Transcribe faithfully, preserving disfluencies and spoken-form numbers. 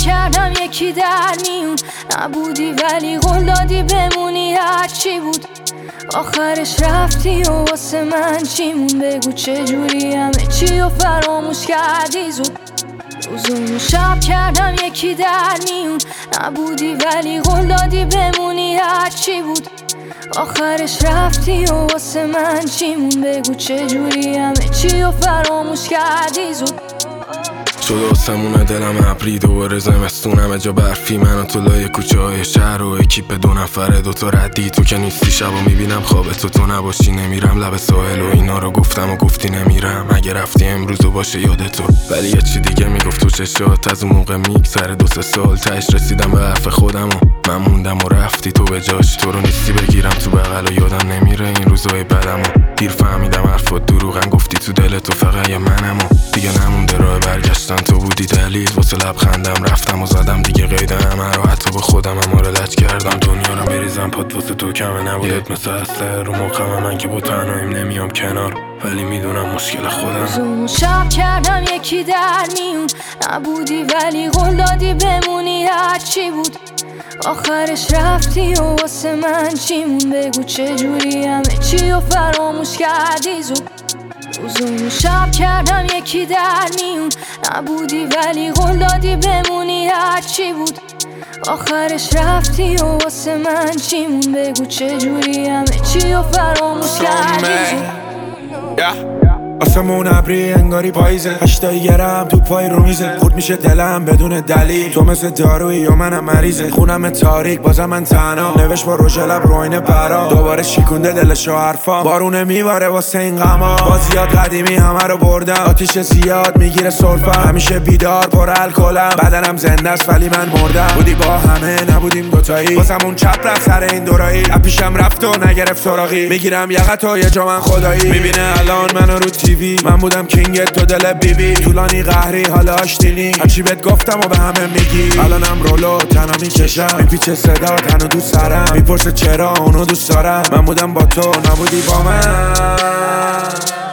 کردم یکی در میون، نبودی ولی قول دادی بمونی هرچی بود. آخرش رفتی و واسه من چیمون؟ بگو چجوری همه چی رو فراموش کردی زود. روزونو شب کردم یکی در میون، نبودی ولی قول دادی بمونی هرچی بود. آخرش رفتی و واسه من چیمون؟ بگو چجوری همه چی رو فراموش کردی زود. شده آسمونه دلم ابری، دوباره زمستونم جا برفی. من و تو لای کوچه های شهر و اکیپ دو نفره دوتا ردی. تو که نیستی شب و میبینم خواب تو، تو نباشی نمیرم لب ساحل و اینا رو گفتم و گفتی نمیرم. اگه رفتی امروز و باشه یاد تو، ولی یه چی دیگه میگفت تو چشات. از اون موقع میگذره دو سه سال، تهش رسیدم به حرف خودم و من موندم و رفتی تو به جاش. تو رو نیستی بگیرم تو بغل و یادم نمیره این روزای بدم و دیر فهمیدم حرفات دروغن، گفتی تو دل تو فقط یه منم و دیگه نمونده راه برگشتن. تو بودی دلیل واسه لبخندم، رفتم و زدم دیگه قید همه رو، حتی به خودم هم لج کردم. دنیا رو بریزم پات واسه تو کمه نبودت مثل هسته رو مقام من که با تنهاییم نمیام کنار، ولی میدونم مشکل خودم. روزونو شب کردم یکی در میون، نبودی ولی قول دادی بمونی هرچی بود. آخرش رفتی و واسه من چیمون؟ بگو چجوری همه چی رو فراموش کردی زود. روزونو شب کردم یکی در میون، نبودی ولی قول دادی بمونی هرچی بود. آخرش رفتی و واسه من چیمون؟ بگو چجوری همه چی رو فراموش کردی زود. آسمون ابری انگاری پاییزه، هشتایی گرم تو پای رو میزه. خورد میشه دلم بدون دلیل، تو مثل دارویی و منم مریضه. خونم تاریک بازم من تنها، نوشت با روژ لب روینه برا. دوباره شیکونده دلش و حرفام، بارونه میباره واسه این غما. بازیات قدیمی همه رو بردم، آتیش زیاد میگیره سرفم. همیشه بیدار پر الکلم، بدنم زنده است ولی من مردم. بودی با همه نبودیم دوتایی، واسمون چپ رفت سر این دورایی. اپیشم رفت و نگرفت سراغی، میگیرم یقتو یه جا من خدایی. میبینه الان منو رو تیوی، من بودم کینگت تو دل بیبی. طولانی قهری حالا آشتینی، هرچی بهت گفتم و به همه میگی. الانم رولو تنها میکشم، میپیچه صدا تنو دوست دارم. میپرسه چرا اونو دوست دارم، من بودم با تو نبودی با من.